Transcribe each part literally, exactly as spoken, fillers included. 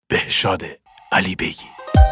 بهشاد علی بیگی.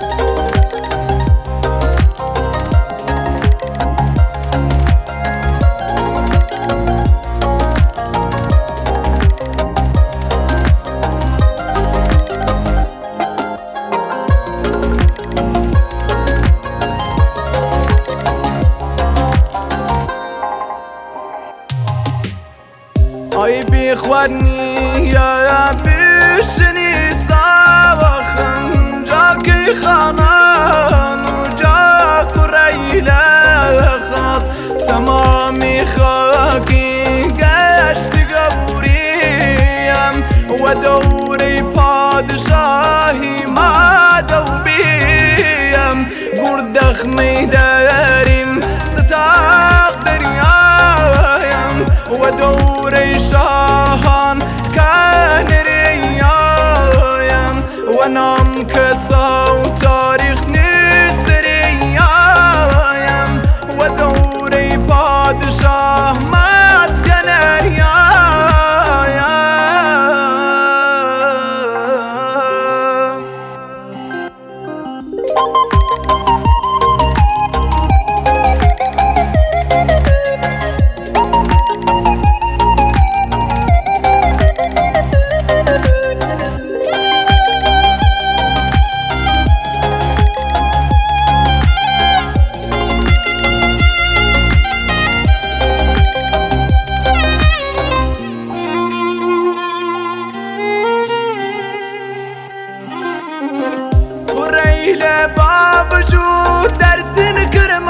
ای بیخوانی یا بیشنی ساوخن جا کی خانان و جا کریله خاص تمامی خاکی گشت گوریم و دوری پادشاهی ما دو بیم گردخ میداریم ستاق دریایم و دوری شاهان کان ریایم و نام کتا و تاریخ نیست ریایم و دوری پادشاه مات کن ریایم. با وجود در سین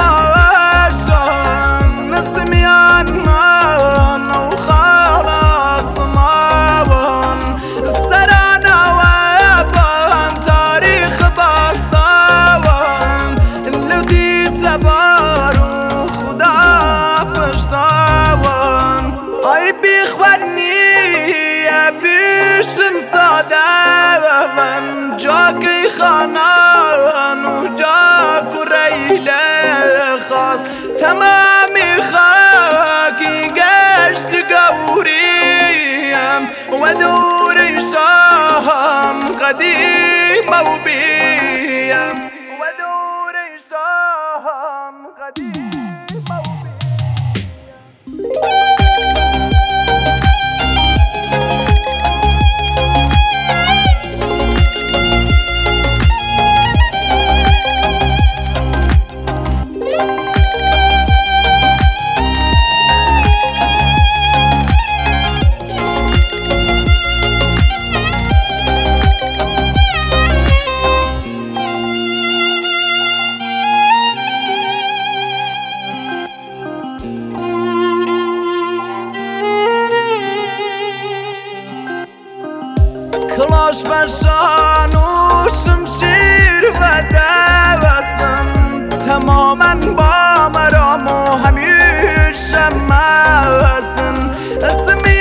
کرماشان نفس میان من و خلاص مابان سرانا و بان تاریخ باستوان لودی زبار و خدا پشتوان ای بیخوانی بیشم ساده من جاکی خانان و جا کریله خاص تمامی خاکی گشت گوریم و دوری شاهم قدیم و بیم و دوری شاهم قدیم و بیم. کلاش بشان و شمشیر و دوستم تماما با مرام و همیشه موسن اسمی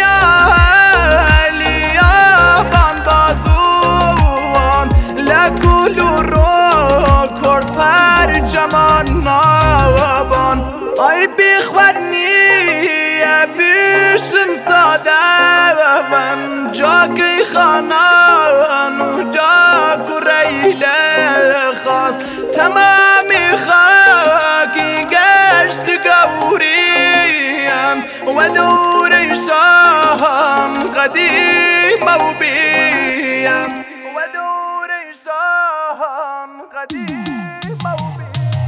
علیابان بازوان لکولو رو کرد پر جمان نابان ای بیخوانی بیشم ساده من جاکی خانان و جا کریله خاص تمامی خاکی گشت گوریم و دوری شاهم قدیم و بیم و دوری شاهم قدیم و بیم.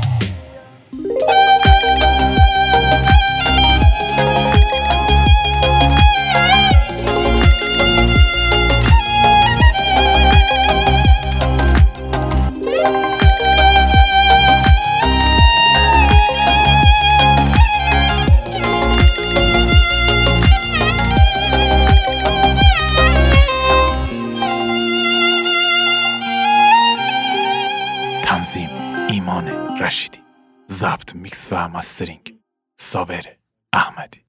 تنظیم ایمان رشیدی، ضبط میکس و مسترینگ صابر احمدی.